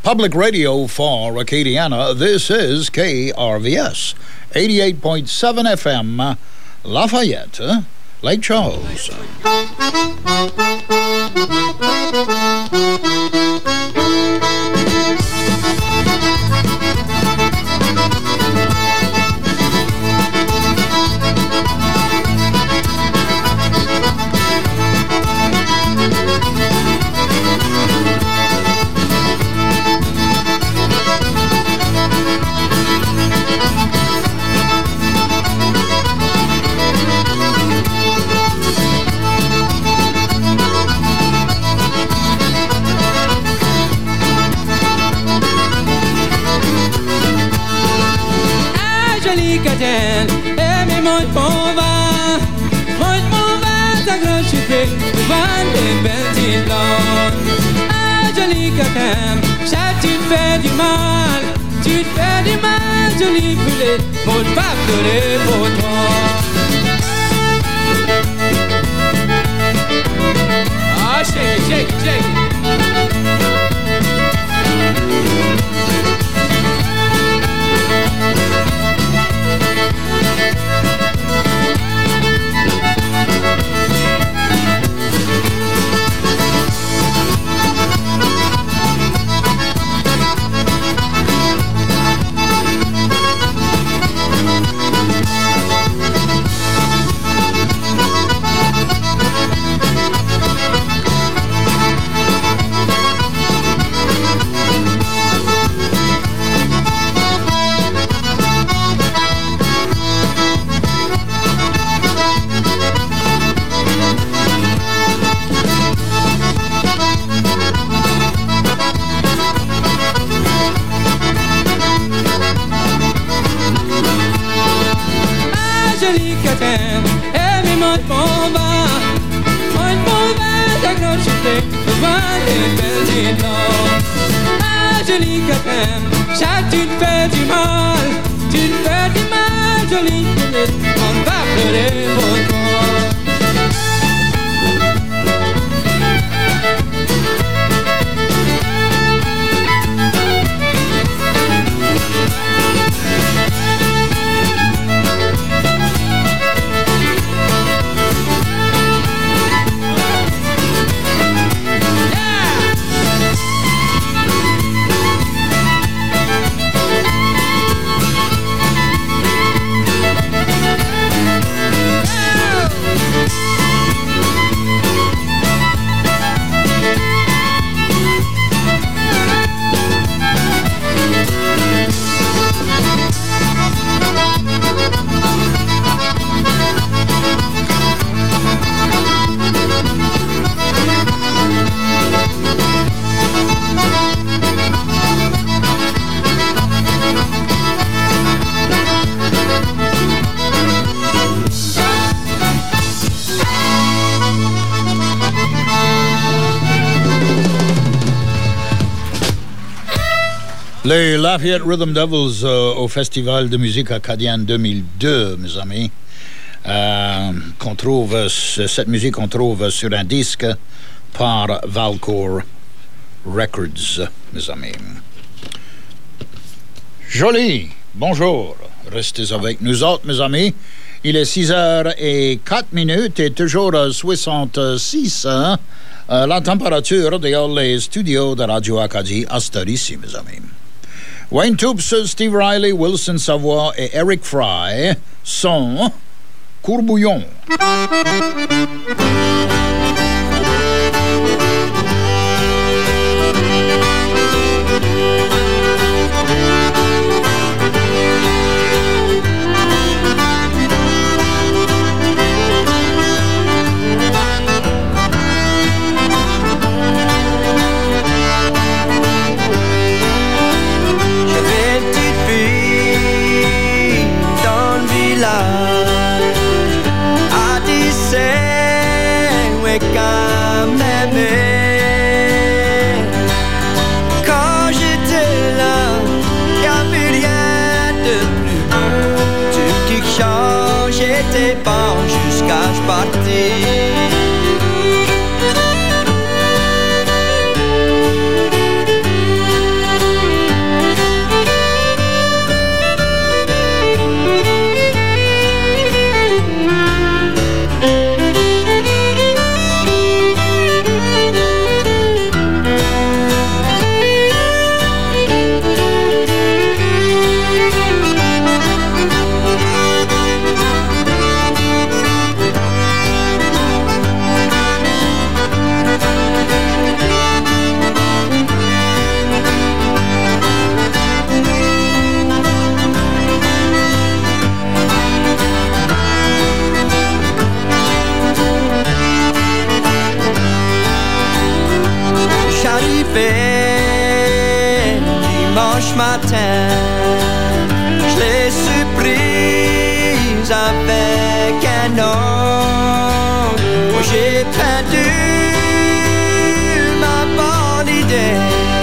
Public radio for Acadiana. This is KRVS, 88.7 FM, Lafayette, Lake Charles. Emi moet mova, zagroot je pik, van dit bent in land. Angelique Cam, chat tu fais du mal, jolie poulet, moet pas pleurer pour toi. Ah, shake it, shake it, shake it. Les Lafayette Rhythm Devils au Festival de musique acadienne 2002, mes amis. Cette musique qu'on trouve sur un disque par Valcourt Records, mes amis. Joli, bonjour. Restez avec nous autres, mes amis. Il est 6h04 et toujours 66. La température dans les studios de Radio Acadie à cette ici, mes amis. Wayne Toups, Steve Riley, Wilson Savoie et Eric Fry sont Courbouillon. Quand j'étais là, y'avait rien de plus. Tout qui change était bon jusqu'à je partais. dimanche matin, je l'ai surprise avec un homme. Oh, j'ai perdu ma bonne idée.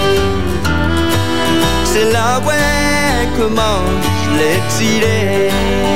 C'est là ouais comment je l'ai tiré.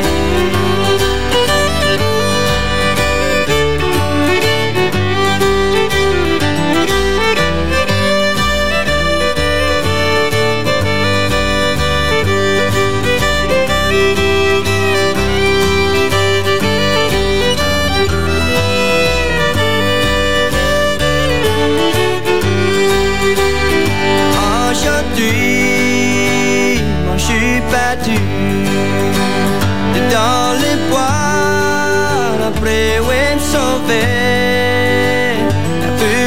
Dans les bois, après oui me sauver, un peu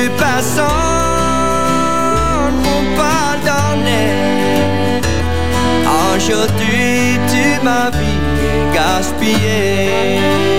passant m'ont pardonné. Aujourd'hui tu m'as vu gaspiller.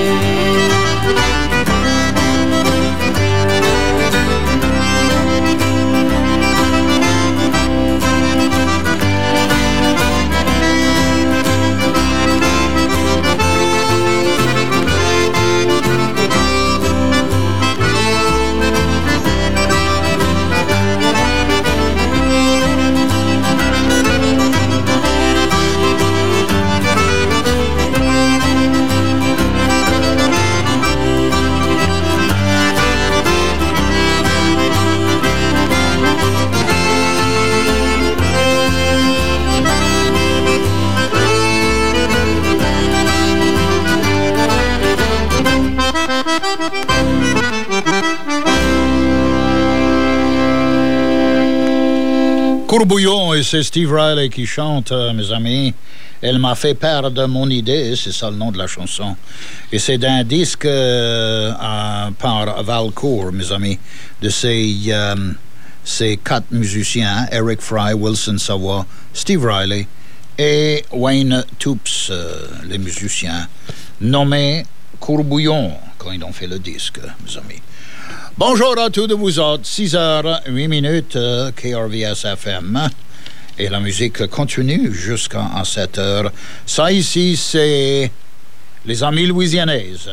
Courbouillon, et c'est Steve Riley qui chante, mes amis. Elle m'a fait perdre mon idée, c'est ça le nom de la chanson. Et c'est d'un disque par Valcourt, mes amis, de ces 4 musiciens, Eric Fry, Wilson Savoy, Steve Riley et Wayne Toups, les musiciens, nommés Courbouillon, quand ils ont fait le disque, mes amis. Bonjour à tous de vous autres, 6h08, KRVS FM, et la musique continue jusqu'à 7h. Ça ici, c'est les amis louisianaises.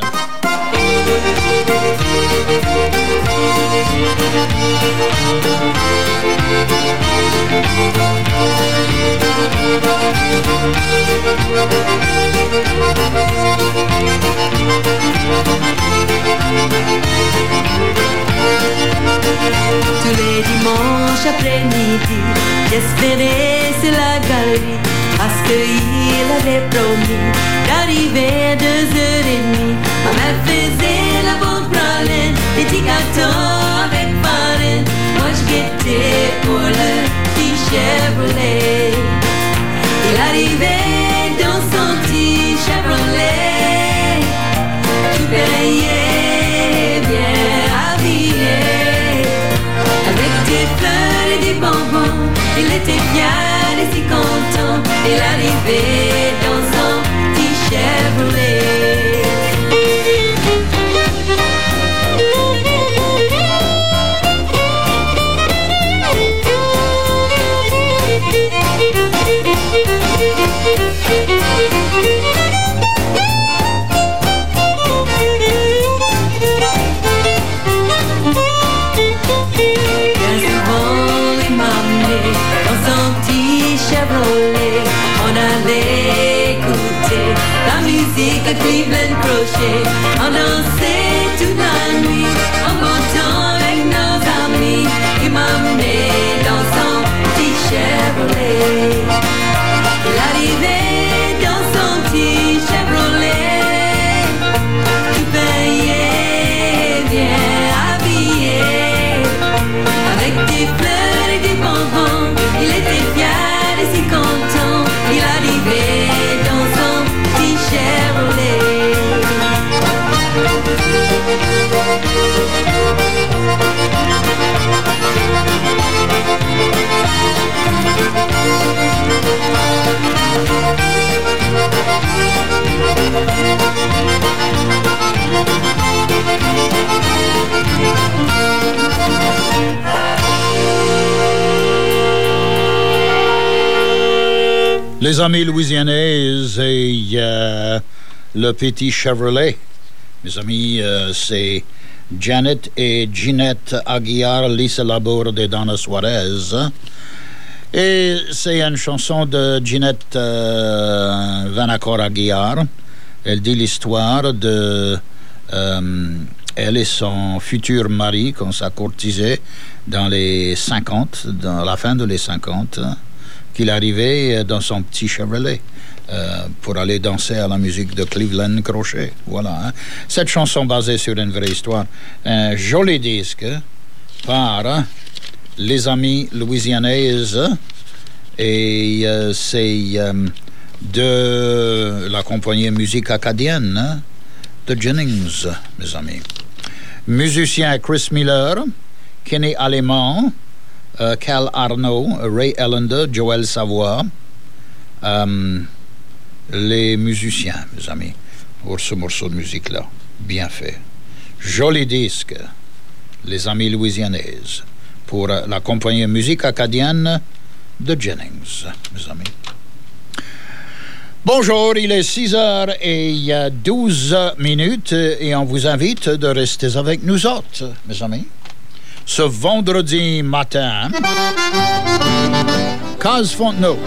Tous les dimanches après-midi, j'espérais sur la galerie, parce qu'il avait promis d'arriver 2h30. Ma mère faisait la bonne praline, des petits gâteaux avec farine. Moi je guettais pour le petit Chevrolet. Il arrivait dans son petit Chevrolet, tout payé, bien habillé, avec des fleurs et des bonbons. Il était fier et si content. Il arrivait dans son petit Chevrolet. On allait écouter la musique de Cleveland Crochet. On dansait toute la nuit en comptant avec nos amis. Il m'emmenait dans son petit Chevrolet. Il arrivait dans son petit Chevrolet, tout payé, bien habillé, avec des fleurs et des bonbons. Il était fier et si content. Il arrivait dans son petit Chevrolet. Les amis louisianais et le petit Chevrolet. Mes amis, c'est Janet et Ginette Aguiar, Lisa Laborde et Donna Suarez. Et c'est une chanson de Ginette Vanacore Aguiar. Elle dit l'histoire de elle et son futur mari qu'on s'est courtisé dans les 50, dans la fin de les 50, qu'il arrivait dans son petit Chevrolet pour aller danser à la musique de Cleveland Crochet. Voilà. Hein. Cette chanson basée sur une vraie histoire. Un joli disque par les amis louisianaises et c'est de la compagnie musique acadienne de Jennings, mes amis. Musiciens Chris Miller, Kenny Allemand, Cal Arnaud, Ray Ellender, Joël Savoie, les musiciens, mes amis, pour ce morceau de musique-là. Bien fait. Joli disque, les amis louisianaises, pour la compagnie musique acadienne de Jennings, mes amis. Bonjour, il est 6h12 et on vous invite de rester avec nous autres, mes amis. Ce vendredi matin, Case Fontenot.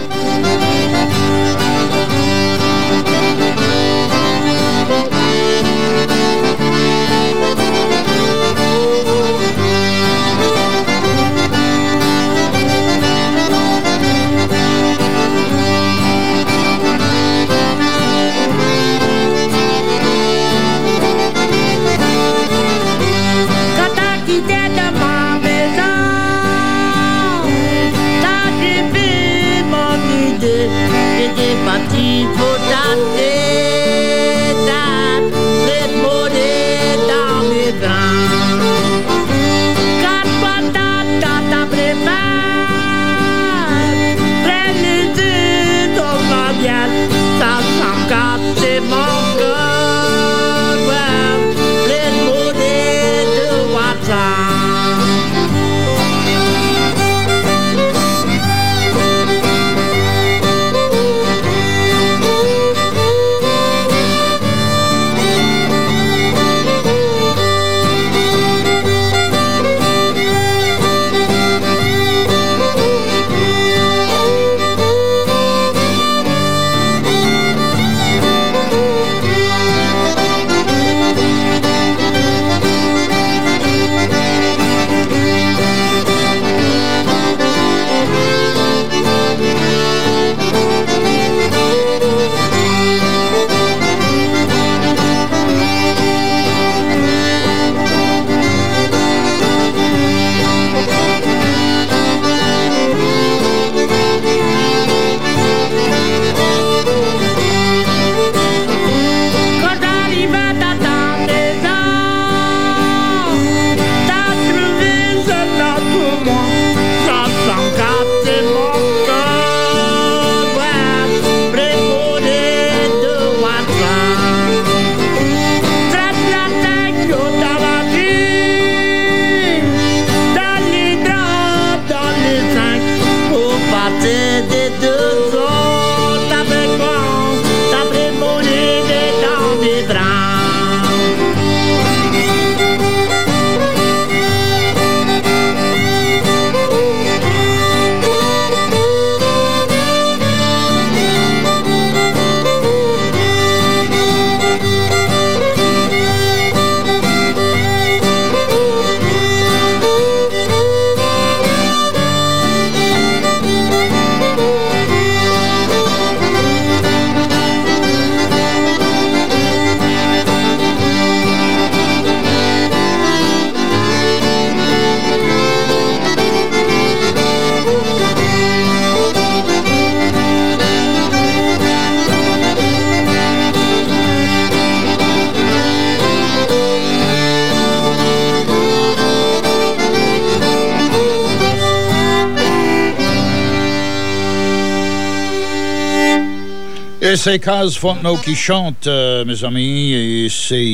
Et c'est Case Fontenot qui chante, mes amis, et c'est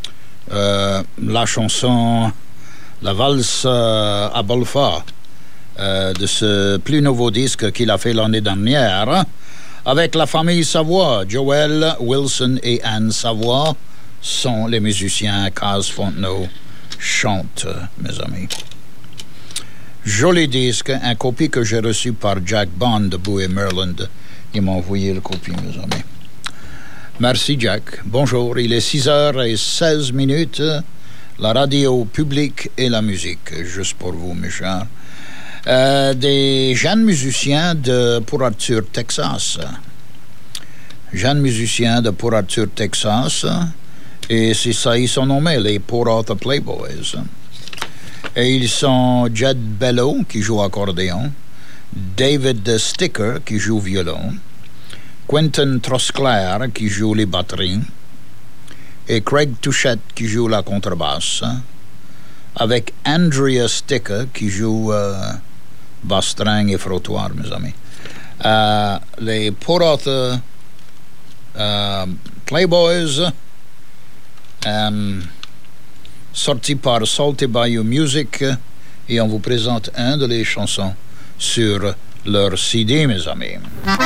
la chanson La valse à Bolfa. de ce plus nouveau disque qu'il a fait l'année dernière, avec la famille Savoie. Joel, Wilson et Anne Savoie sont les musiciens. Caz Fontenot chante, mes amis. Joli disque, un copie que j'ai reçu par Jack Bond de Bowie Maryland. Il m'a envoyé le copie, mes amis. Merci, Jack. Bonjour, il est 6h16. La radio publique et la musique, juste pour vous, mes chers. Des jeunes musiciens de Port Arthur, Texas. Jeunes musiciens de Port Arthur, Texas. Et c'est ça, ils sont nommés les Port Arthur Playboys. Et ils sont Jed Bello, qui joue accordéon, David Sticker, qui joue violon, Quentin Trosclair, qui joue les batteries, et Craig Touchette, qui joue la contrebasse, avec Andrea Sticker, qui joue basse-string et frottoir, mes amis. Les Port Arthur Playboys, sorti par Salty Bayou Music, et on vous présente un de les chansons sur leur CD, mes amis.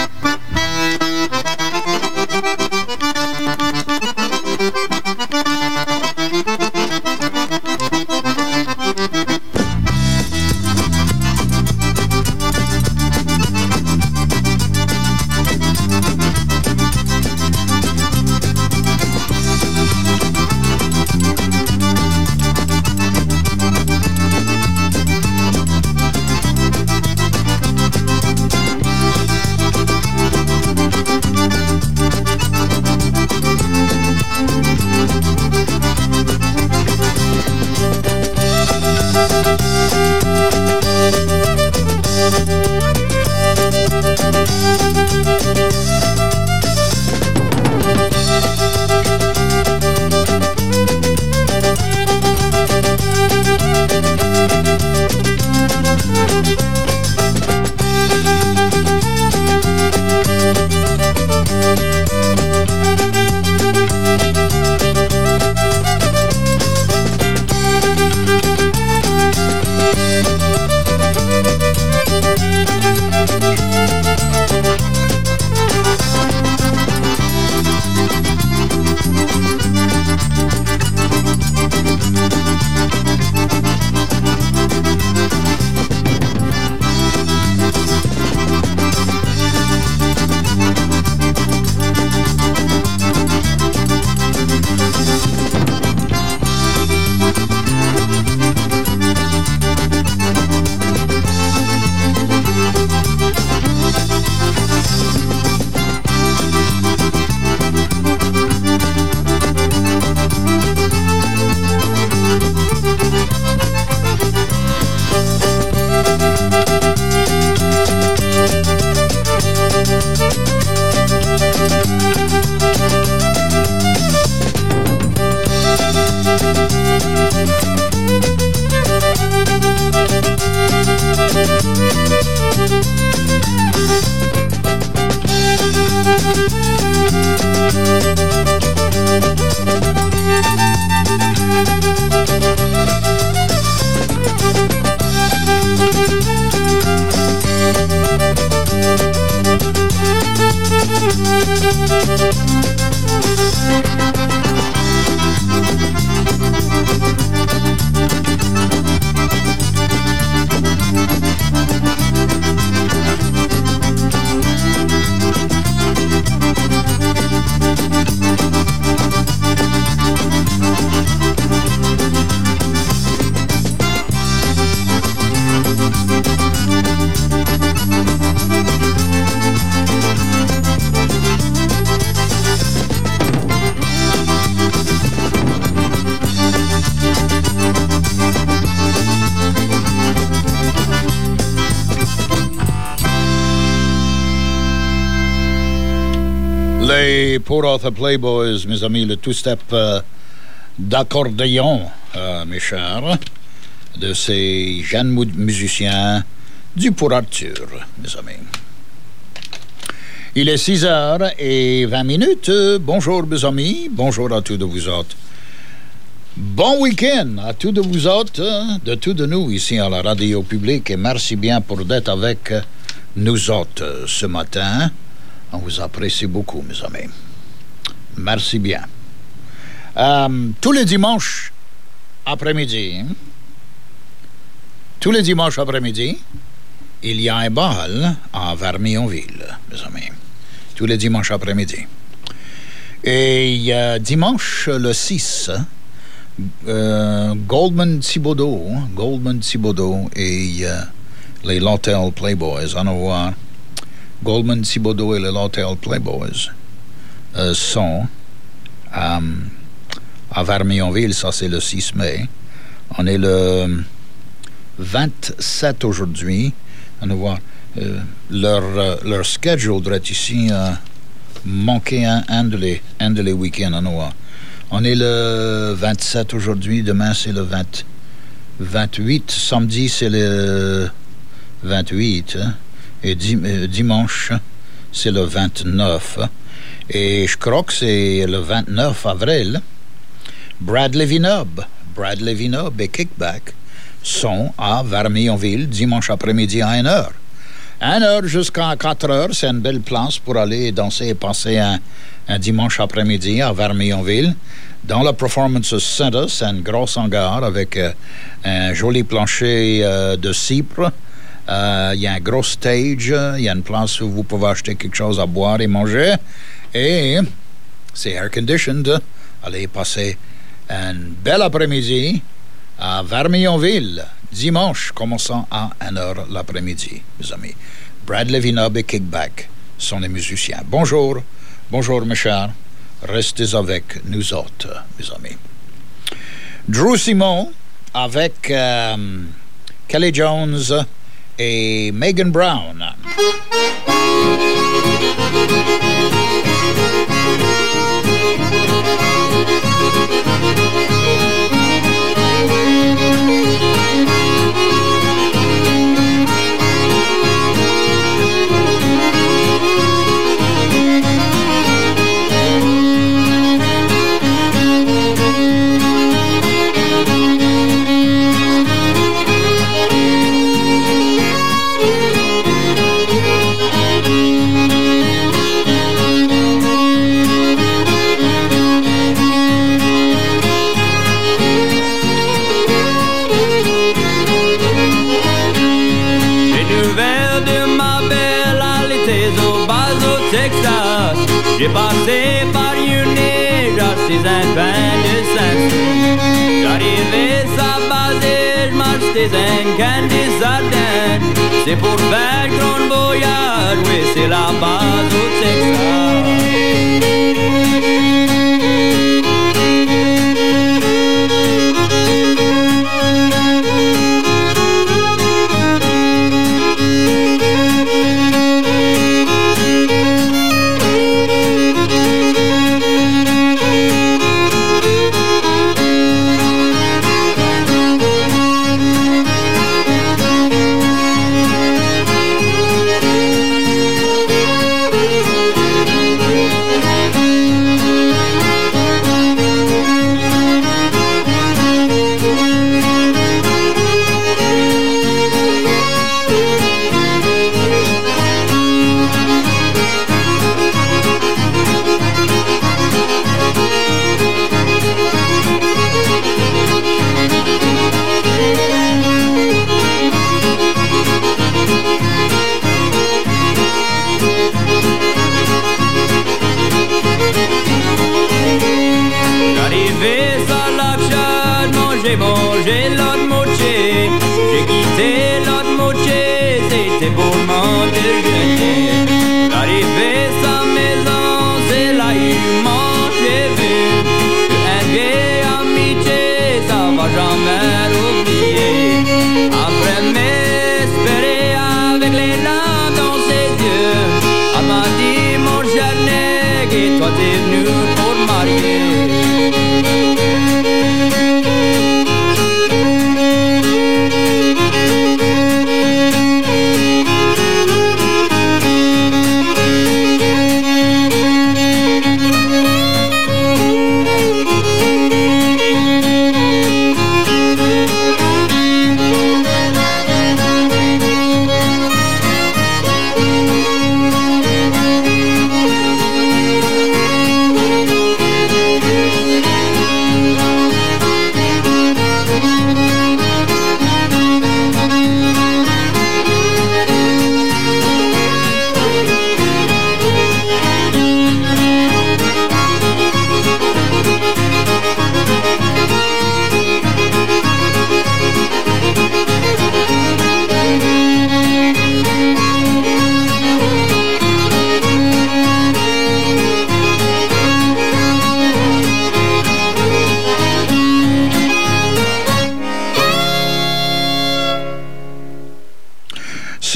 Les Port Arthur Playboys, mes amis, le two-step d'accordéon, mes chers, de ces jeunes musiciens du Port Arthur, mes amis. Il est 6h20. Bonjour, mes amis. Bonjour à tous de vous autres. Bon week-end à tous de vous autres, de tous de nous ici à la radio publique, et merci bien pour d'être avec nous autres ce matin. On vous apprécie beaucoup, mes amis. Merci bien. Tous les dimanches après-midi, il y a un bal à Vermillonville, mes amis. Tous les dimanches après-midi. Et dimanche le 6, Goldman Thibodeau et les Lotel Playboys, on va voir. Goldman Thibodeau et les Lotel Playboys sont à Vermillonville, ça c'est le 6 mai. On est le 27 aujourd'hui. On va voir. Leur schedule doit être ici manquer un de les week-ends. On va voir. On est le 27 aujourd'hui, demain c'est le 28, samedi c'est le 28, hein, et dimanche c'est le 29. Et je crois que c'est le 29 avril. Bradley Vinub et Kickback sont à Vermillonville dimanche après-midi à 1h. 1h jusqu'à 4h, c'est une belle place pour aller danser et passer un dimanche après-midi à Vermillonville. Dans le Performance Center, c'est un gros hangar avec un joli plancher de cypre. Il y a un gros stage, il y a une place où vous pouvez acheter quelque chose à boire et manger. Et c'est air-conditioned. Allez passer un bel après-midi à Vermillonville, dimanche, commençant à 1h l'après-midi, mes amis. Bradley Vinub et Kickback sont les musiciens. Bonjour mes chers. Restez avec nous autres, mes amis. Drew Simon avec Kelly Jones et Megan Brown. J'ai passé par Unity, j'assise un pain de Saint-Cyr. J'arrivais à base, j'marche des Candy Sardin. C'est pour faire grand voyage, oui, c'est la base au Texas. J'ai l'autre moitié, j'ai quitté l'autre moitié, c'était pour m'en déjeuner. Arrivé sa maison, c'est là humain, j'ai vu qu'un vieil amitié, ça va jamais oublier. Après m'espérer avec les larmes dans ses yeux, elle m'a dit mon cher nègre, et toi t'es venu pour marier.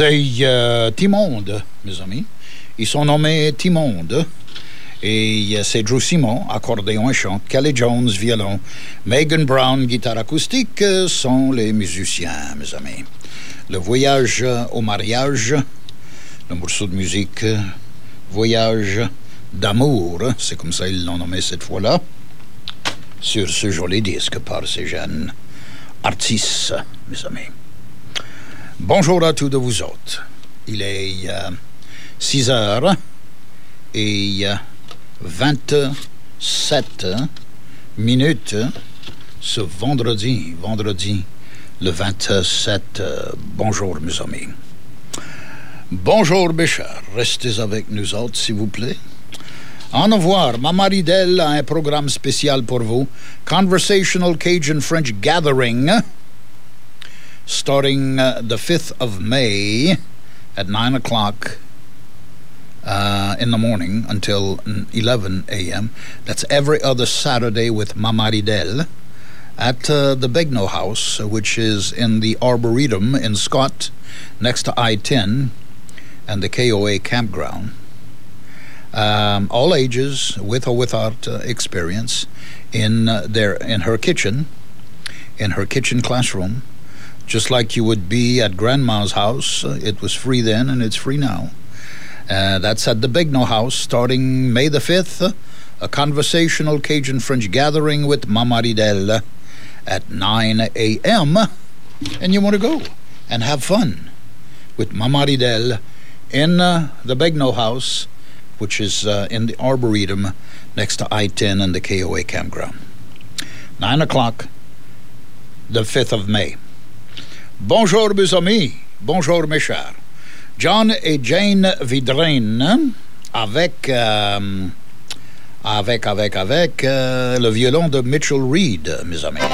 C'est Timonde, mes amis. Ils sont nommés Timonde. Et c'est Drew Simon, accordéon et chant, Kelly Jones, violon, Megan Brown, guitare acoustique, sont les musiciens, mes amis. Le voyage au mariage, le morceau de musique, voyage d'amour, c'est comme ça ils l'ont nommé cette fois-là, sur ce joli disque par ces jeunes artistes, mes amis. Bonjour à tous de vous autres. Il est 6 heures et 27 minutes ce vendredi le 27. Bonjour mes amis. Bonjour mes chers, restez avec nous autres s'il vous plaît. En au revoir, Maman Ridel a un programme spécial pour vous. Conversational Cajun French Gathering starting the 5th of May at 9 o'clock in the morning until 11 a.m. That's every other Saturday with Mama Ridel at the Begno House, which is in the Arboretum in Scott, next to I-10 and the KOA campground. All ages, with or without experience, in her kitchen classroom, just like you would be at Grandma's house. It was free then, and it's free now. That's at the Begno House, starting May the 5th, a conversational Cajun French gathering with Mama Ridel at 9 a.m. And you want to go and have fun with Mama Ridel in the Begno House, which is in the Arboretum next to I-10 and the KOA campground. 9 o'clock, the 5th of May. Bonjour mes amis, bonjour mes chers. John et Jane Vidrine avec le violon de Mitchell Reed, mes amis.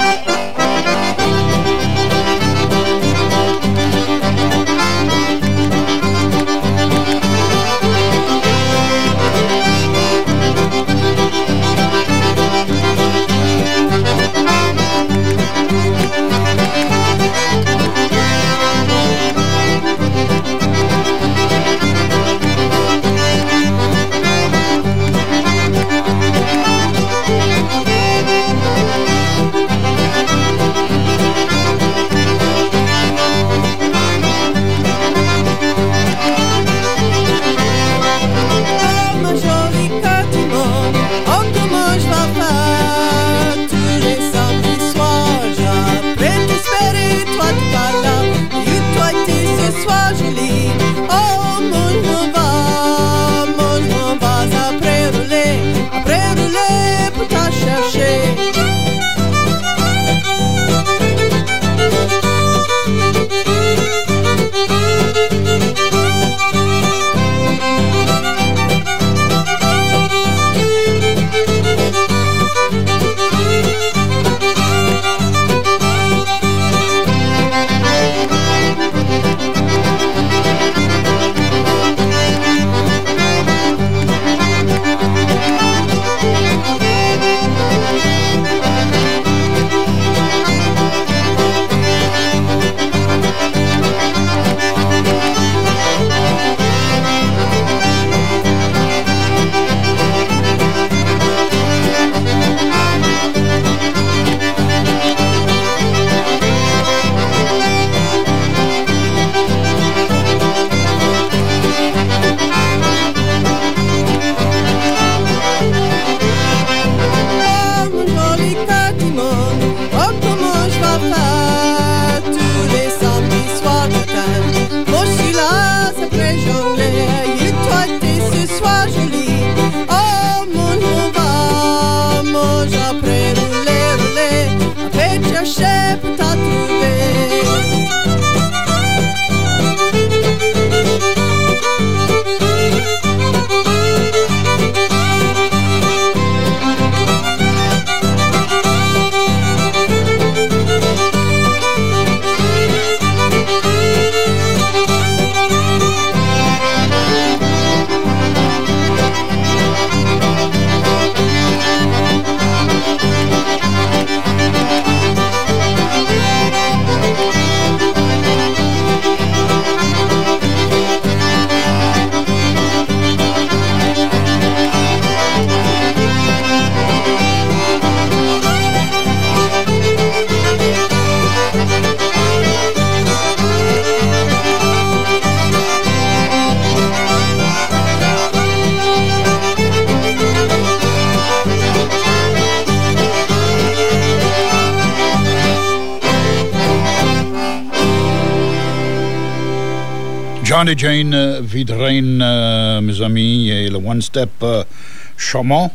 John et Jane Vidrine, mes amis, et le One Step Chaumont,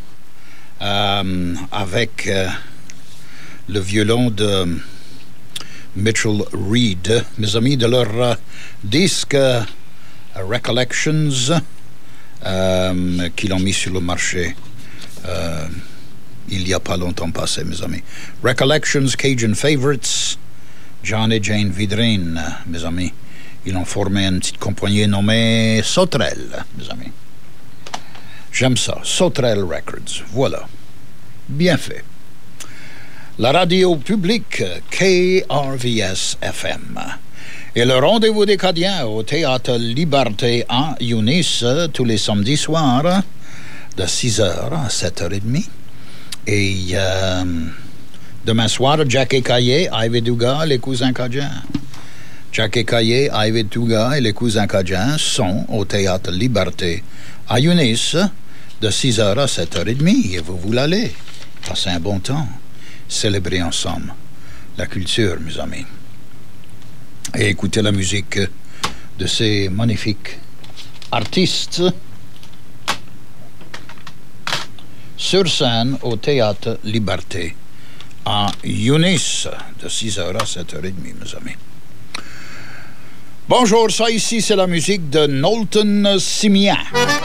avec le violon de Mitchell Reed, mes amis, de leur disque Recollections, qu'ils ont mis sur le marché il n'y a pas longtemps passé, mes amis. Recollections, Cajun Favorites, John et Jane Vidrine, mes amis. Ils ont formé une petite compagnie nommée Sauterelle, mes amis. J'aime ça, Sauterelle Records, voilà. Bien fait. La radio publique KRVS-FM et le rendez-vous des Cadiens au Théâtre Liberté à Younis tous les samedis soirs de 6h à 7h30. Et demain soir, Jack et Caillé, Ivy Dugas, les cousins Cadiens. Jack et Caillé, Ivy Dugas et les cousins Cadiens sont au Théâtre Liberté à Younis de 6h à 7h30. Et vous l'allez. Passez un bon temps. Célébrer ensemble la culture, mes amis. Et écouter la musique de ces magnifiques artistes sur scène au Théâtre Liberté à Younis de 6h à 7h30, mes amis. Bonjour, ça ici c'est la musique de Knowlton Simian.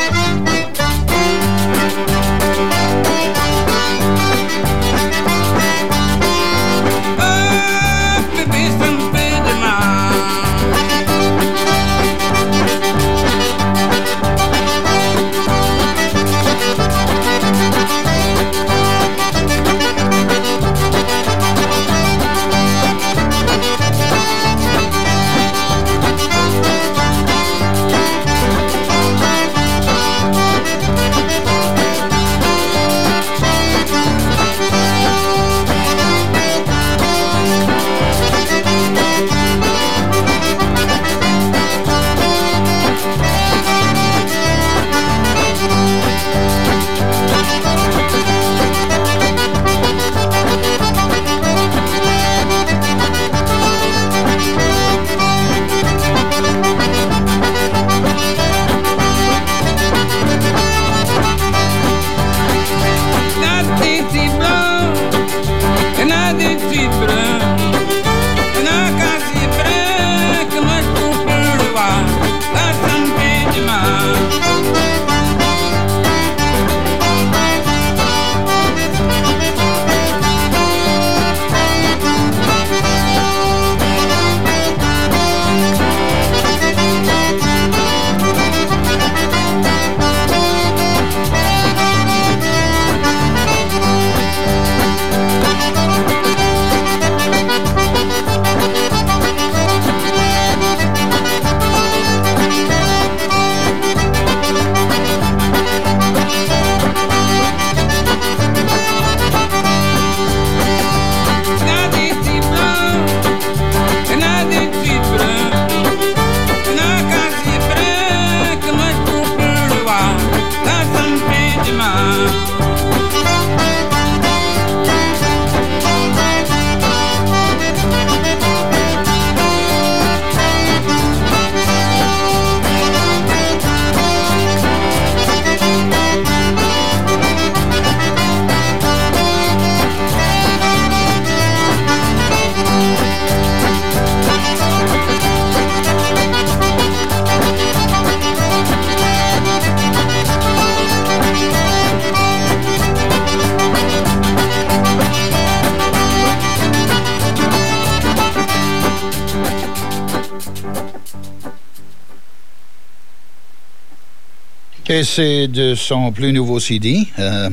Et c'est de son plus nouveau CD,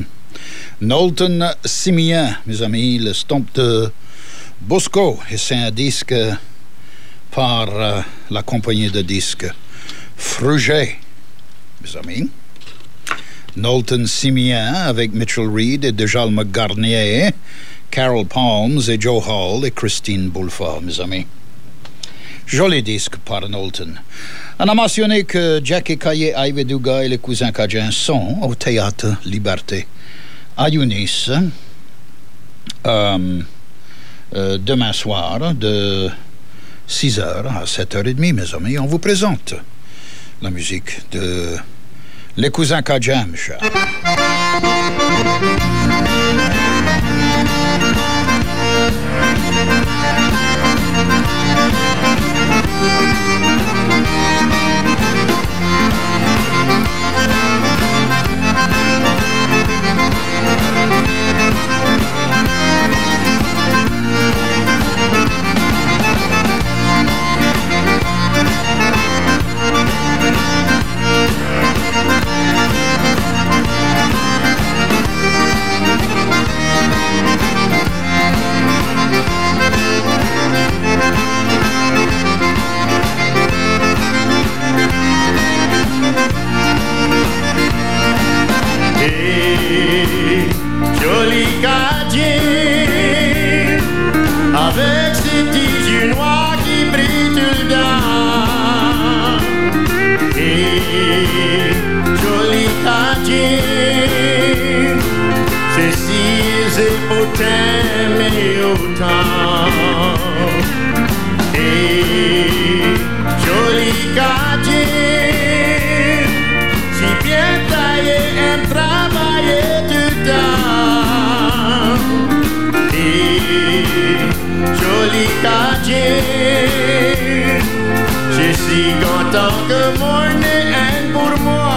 Knowlton Simian, mes amis, le stomp de Bosco. Et c'est un disque par la compagnie de disques Fruget, mes amis. Knowlton Simian avec Mitchell Reed et Djalma Garnier, Carol Palms et Joe Hall et Christine Boulford, mes amis. Joli disque par Knowlton. On a mentionné que Jack et Caillé, Ivy Dugas et les cousins Cadiens sont au Théâtre Liberté à Younis demain soir de 6h à 7h30, mes amis. On vous présente la musique de Les Cousins Cajuns, Michel. Joli Cadien, avec ses petits yeux noirs qui brillent tout le temps. Et joli Cadien, c'est si aisé pour t'aimer autant. Et joli Cadien, si bien taillé, aime travailler tout le temps. Et joli Cadien, je suis content que mon nez est pour moi.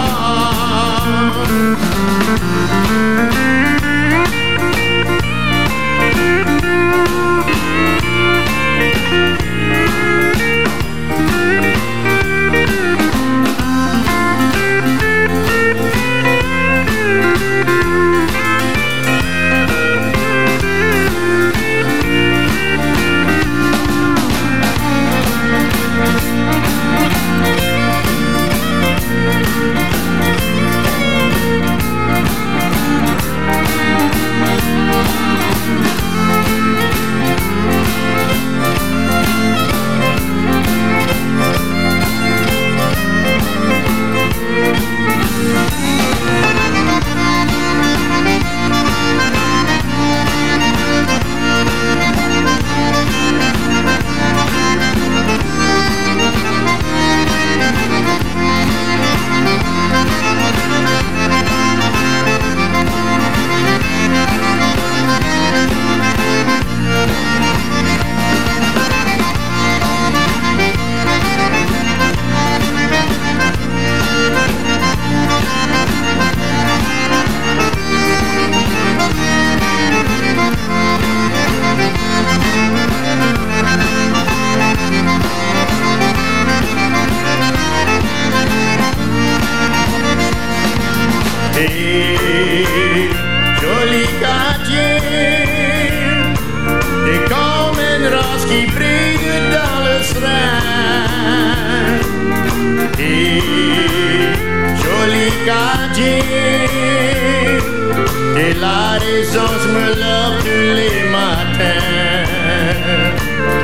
Joli Cadien, t'es comme une rose qui brille dans le serein. Et joli Cadien, t'es la raison, je me lève tous les matins.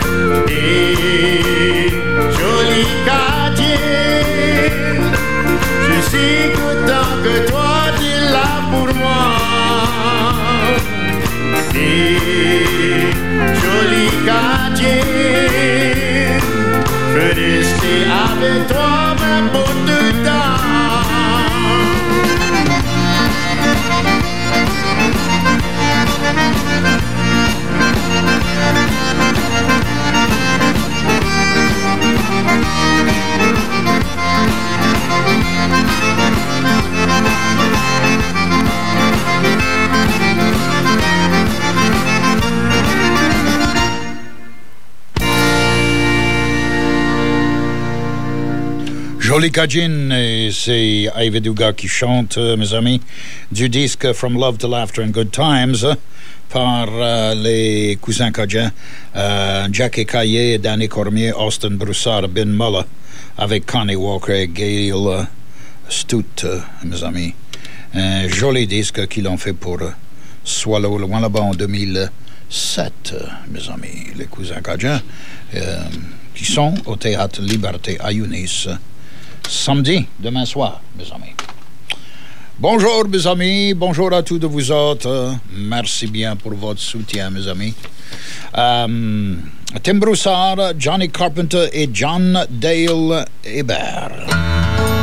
Et joli Cadien, je suis content que toi t'es là pour moi. Et joli Cadien, je veux rester avec toi même pour tout le temps. Joli Cadien, et c'est Ivy Dugas qui chante, mes amis, du disque From Love to Laughter and Good Times, par les Cousins Cajuns, Jackie Caillé, Danny Cormier, Austin Broussard, Ben Muller, avec Connie Walker et Gail Stout, mes amis. Un joli disque qu'ils ont fait pour Swallow, loin là-bas en 2007, mes amis, les Cousins Cajuns, qui sont au Théâtre Liberté à Yunis, samedi, demain soir, mes amis. Bonjour, mes amis. Bonjour à tous de vous autres. Merci bien pour votre soutien, mes amis. Tim Broussard, Johnny Carpenter et John Dale Hebert.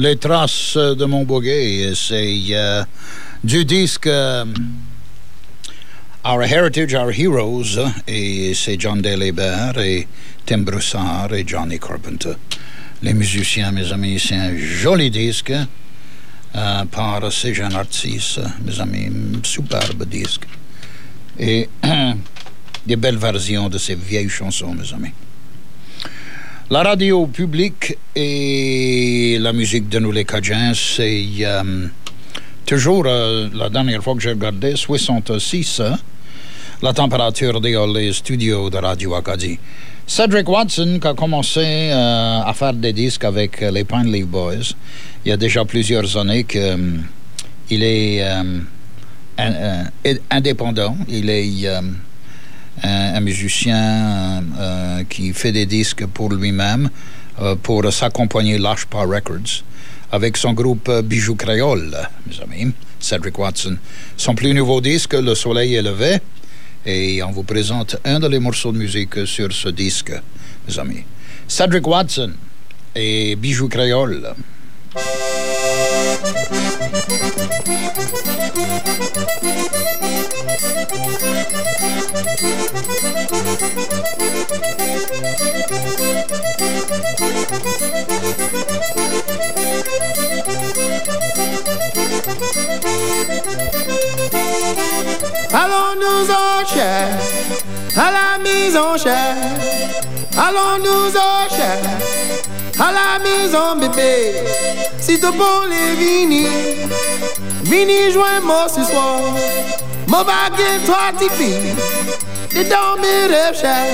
Les traces de mon bogey, c'est du disque Our Heritage, Our Heroes, et c'est John Delébert et Tim Broussard et Johnny Carpenter. Les musiciens, mes amis, c'est un joli disque par ces jeunes artistes, mes amis, superbe disque. Et des belles versions de ces vieilles chansons, mes amis. La radio publique et la musique de nous les Cajuns, c'est toujours la dernière fois que j'ai regardé, 66, la température des studios de Radio Acadie. Cedric Watson qui a commencé à faire des disques avec les Pine Leaf Boys il y a déjà plusieurs années qu'il est indépendant, il est un musicien qui fait des disques pour lui-même pour sa compagnie Lashpa Records avec son groupe Bijoux Créole, mes amis, Cedric Watson. Son plus nouveau disque, Le Soleil est levé, et on vous présente un des morceaux de musique sur ce disque, mes amis. Cedric Watson et Bijoux Créole. Allons-nous-en, cher, à la maison, cher. Allons-nous-en, cher, à la maison, bébé. Si tu pour les vini, vini joins-moi ce soir. Mon baguette, toi, t'y fille, t'es dans mes rêves, cher.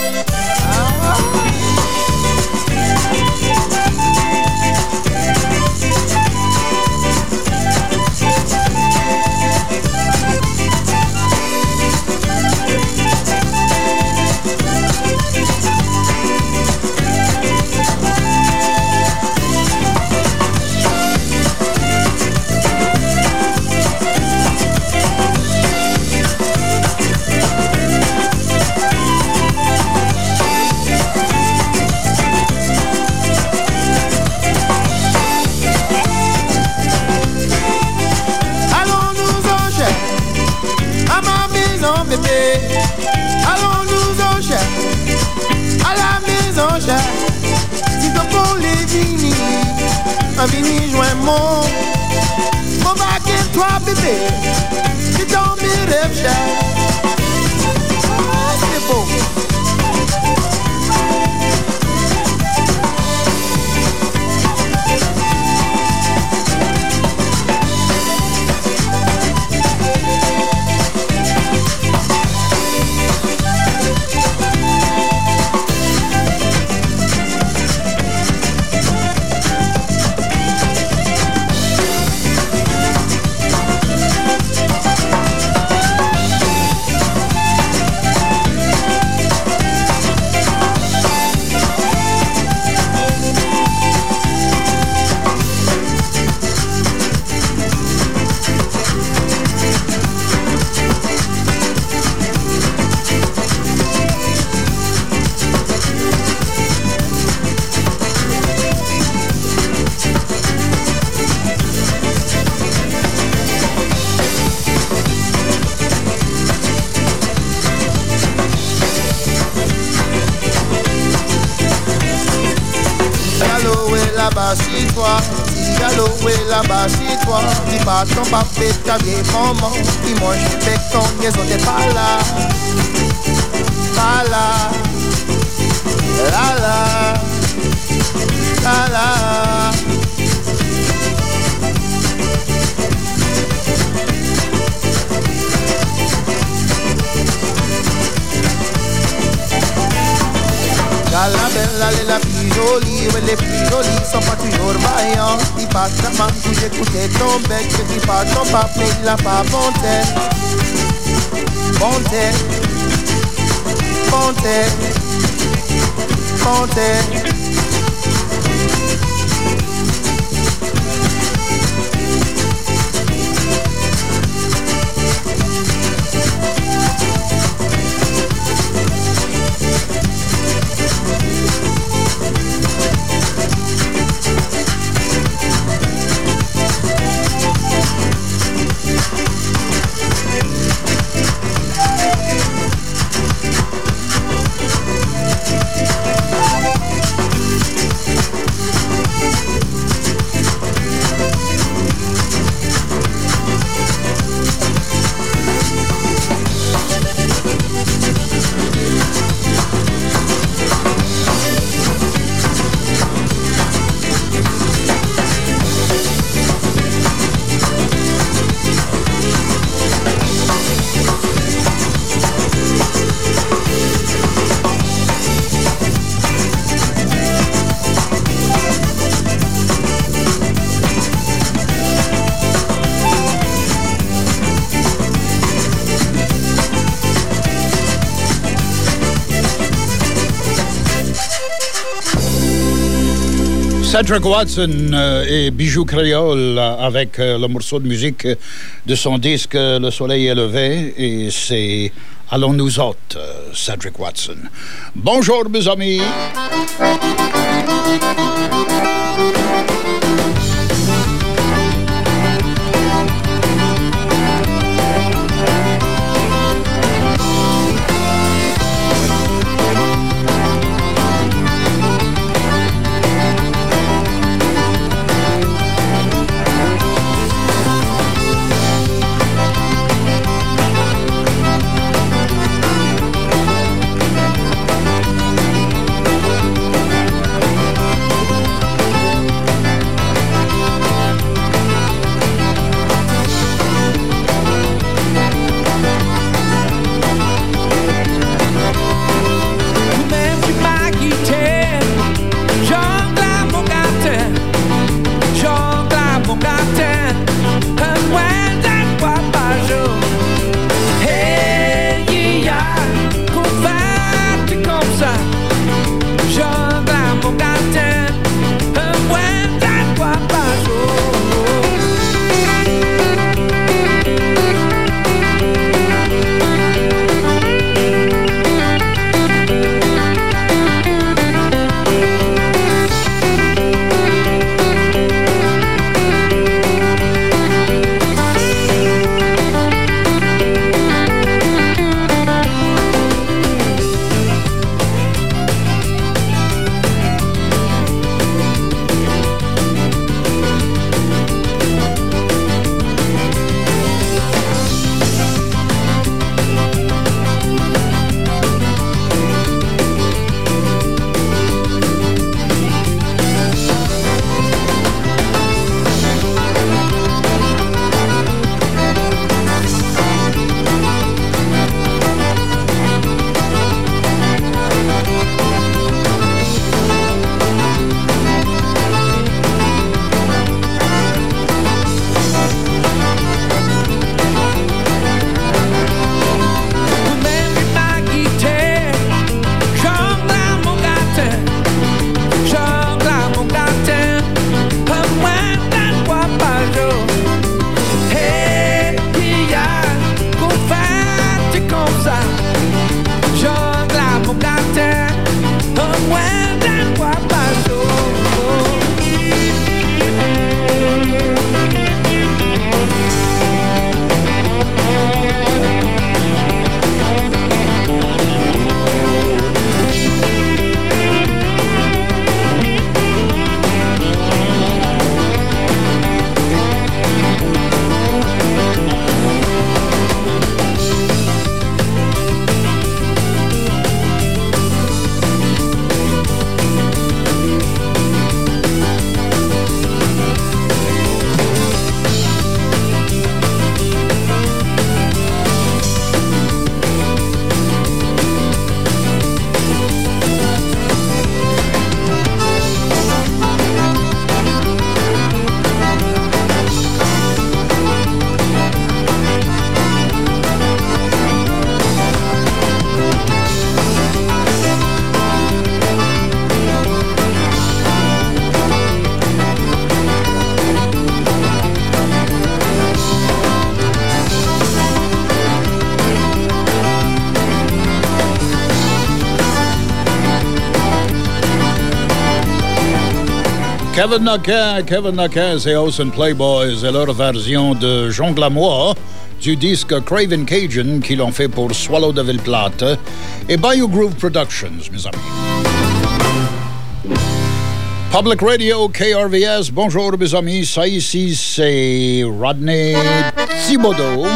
Allons-nous-en, cher, à la maison, cher. Si tu pour les vini, un vini joint mon baguette, toi, bébé. C'est dans mes rêves, cher. Ah, c'est beau. Chez toi, si galop est là-bas chez toi, dis pas ton papier, ta vieille maman, qui mange avec ton liaison, t'es pas là, pas là, la la, la la. La bella et la plus jolie, mais les plus jolies sont pas toujours vaillants. Dis pas ta main, j'ai écouté ton bec, je dis pas ton pape, mais il a pas bonté. Bonté, bonté, bonté. Cedric Watson et Bijou Créole avec le morceau de musique de son disque Le Soleil est levé, et c'est Allons-nous autres, Cedric Watson. Bonjour mes amis. Kevin Naquin et Ocean Playboys et leur version de Jongle à moi du disque Craven Cajun qu'ils ont fait pour Swallow de Ville-Plate et Bayou Groove Productions, mes amis. Public Radio, KRVS, bonjour mes amis, ça ici c'est Rodney Thibodeau.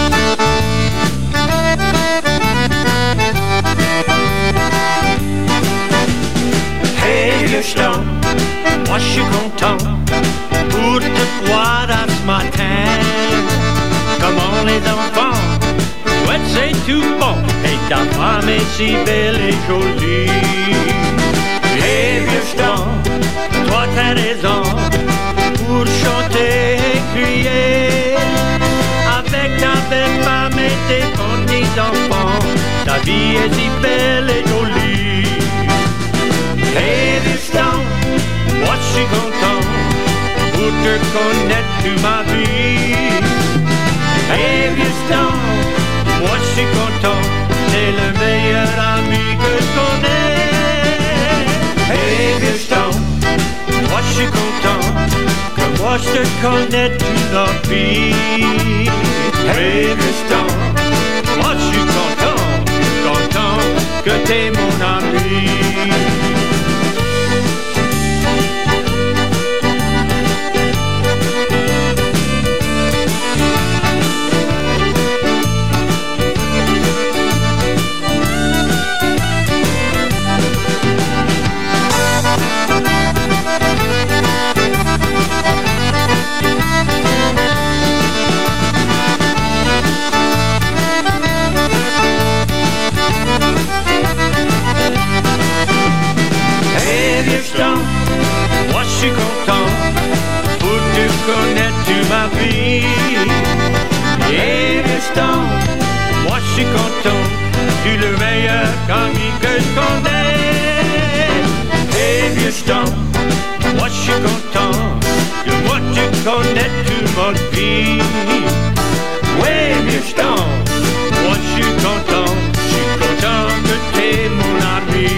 Hey, le ch'ton, moi je suis content pour te voir à ce matin. Comment les enfants, ouais c'est tout bon, et ta femme est si belle et jolie. Hey, le ch'ton, toi t'as raison pour chanter et crier. Avec ta belle femme et tes petits enfants, ta vie est si belle et jolie. Hey, this town, what's suis content pour te connaître toute ma vie. Et Houston, moi je suis content, t'es le meilleur ami que je connais. Et Houston, moi je suis content, que moi je te connais toute la vie. Et Houston, moi je suis content, content que t'es mon ami. Moi je suis content pour te connaître toute ma vie. Et Houston, moi je suis content, tu es le meilleur ami que je connais. Et Houston, moi je suis content que moi tu connais toute ma vie. Ouais Houston, moi je suis content que t'es mon ami.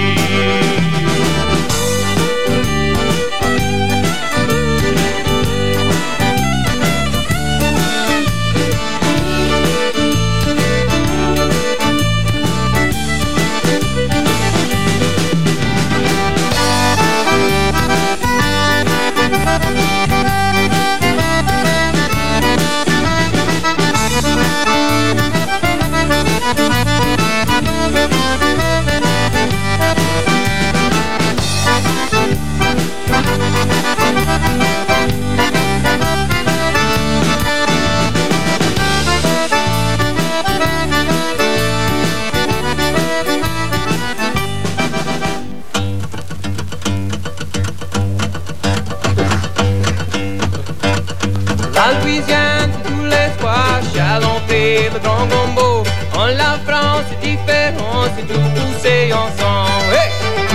La Louisiane, tous les soirs, chalenté, le grand gombo. En la France, c'est différent, c'est tout poussé ensemble. Hey!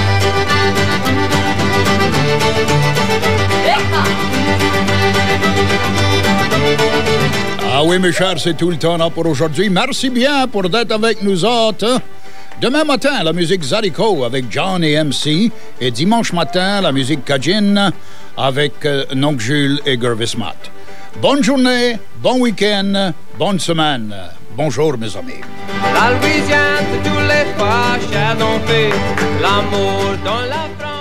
Ah oui, mes chers, c'est tout le temps là pour aujourd'hui. Merci bien pour d'être avec nous autres. Demain matin, la musique Zydeco avec John et MC. Et dimanche matin, la musique Cajun avec Nonc Jules et Gervis Matt. Bonne journée, bon week-end, bonne semaine. Bonjour, mes amis. La Louisiane, c'est tous les fois, chers on fait l'amour dans la France.